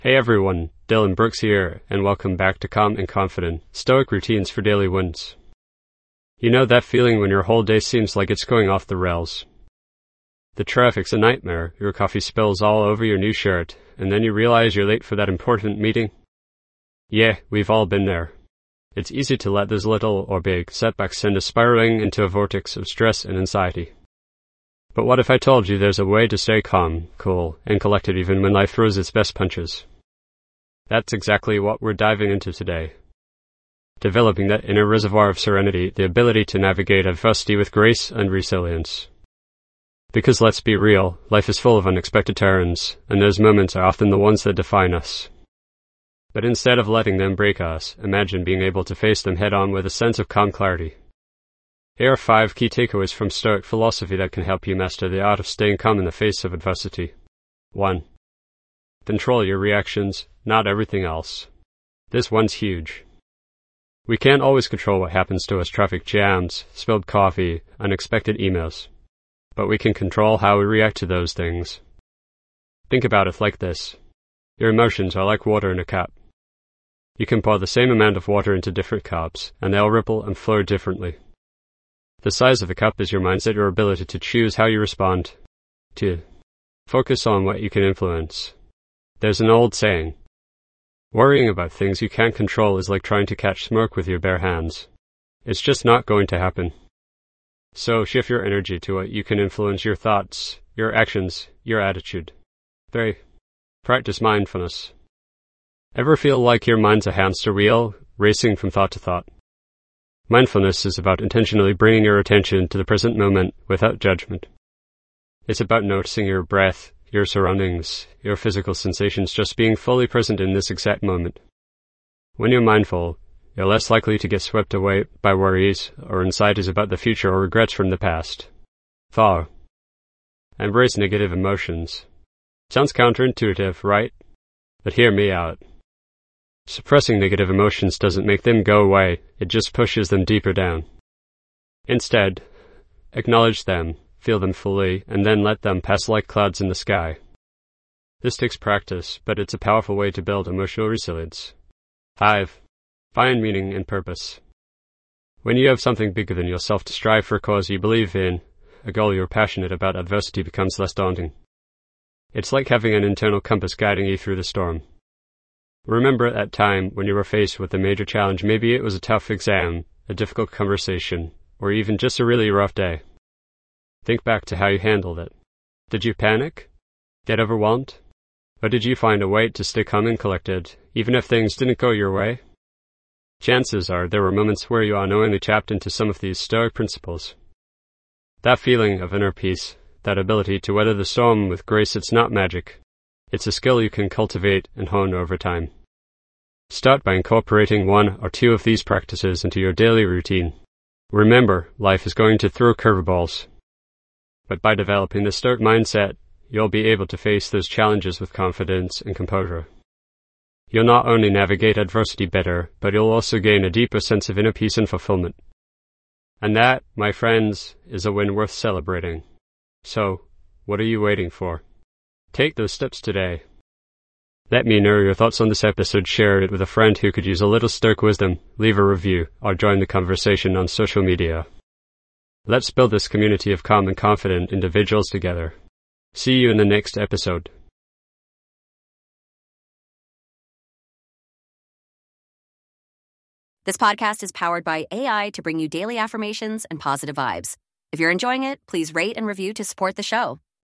Hey everyone, Dylan Brooks here, and welcome back to Calm and Confident, Stoic Routines for Daily Wins. You know that feeling when your whole day seems like it's going off the rails. The traffic's a nightmare, your coffee spills all over your new shirt, and then you realize you're late for that important meeting? Yeah, we've all been there. It's easy to let those little or big setbacks send us spiraling into a vortex of stress and anxiety. But what if I told you there's a way to stay calm, cool, and collected even when life throws its best punches? That's exactly what we're diving into today. Developing that inner reservoir of serenity, the ability to navigate adversity with grace and resilience. Because let's be real, life is full of unexpected turns, and those moments are often the ones that define us. But instead of letting them break us, imagine being able to face them head-on with a sense of calm clarity. Here are 5 key takeaways from Stoic philosophy that can help you master the art of staying calm in the face of adversity. 1. Control your reactions, not everything else. This one's huge. We can't always control what happens to us: traffic jams, spilled coffee, unexpected emails. But we can control how we react to those things. Think about it like this. Your emotions are like water in a cup. You can pour the same amount of water into different cups, and they'll ripple and flow differently. The size of the cup is your mindset, your ability to choose how you respond. 2. Focus on what you can influence. There's an old saying, worrying about things you can't control is like trying to catch smoke with your bare hands. It's just not going to happen. So shift your energy to what you can influence: your thoughts, your actions, your attitude. 3. Practice mindfulness. Ever feel like your mind's a hamster wheel, racing from thought to thought? Mindfulness is about intentionally bringing your attention to the present moment without judgment. It's about noticing your breath, your surroundings, your physical sensations, just being fully present in this exact moment. When you're mindful, you're less likely to get swept away by worries or anxieties about the future or regrets from the past. 4. Embrace negative emotions. Sounds counterintuitive, right? But hear me out. Suppressing negative emotions doesn't make them go away, it just pushes them deeper down. Instead, acknowledge them, feel them fully, and then let them pass like clouds in the sky. This takes practice, but it's a powerful way to build emotional resilience. 5. Find meaning and purpose. When you have something bigger than yourself to strive for, a cause you believe in, a goal you're passionate about, adversity becomes less daunting. It's like having an internal compass guiding you through the storm. Remember at that time when you were faced with a major challenge. Maybe it was a tough exam, a difficult conversation, or even just a really rough day. Think back to how you handled it. Did you panic? Get overwhelmed? Or did you find a way to stay calm and collected, even if things didn't go your way? Chances are there were moments where you unknowingly tapped into some of these Stoic principles. That feeling of inner peace, that ability to weather the storm with grace, it's not magic. It's a skill you can cultivate and hone over time. Start by incorporating 1 or 2 of these practices into your daily routine. Remember, life is going to throw curveballs. But by developing the Stoic mindset, you'll be able to face those challenges with confidence and composure. You'll not only navigate adversity better, but you'll also gain a deeper sense of inner peace and fulfillment. And that, my friends, is a win worth celebrating. So, what are you waiting for? Take those steps today. Let me know your thoughts on this episode, share it with a friend who could use a little Stoic wisdom, leave a review, or join the conversation on social media. Let's build this community of calm and confident individuals together. See you in the next episode. This podcast is powered by AI to bring you daily affirmations and positive vibes. If you're enjoying it, please rate and review to support the show.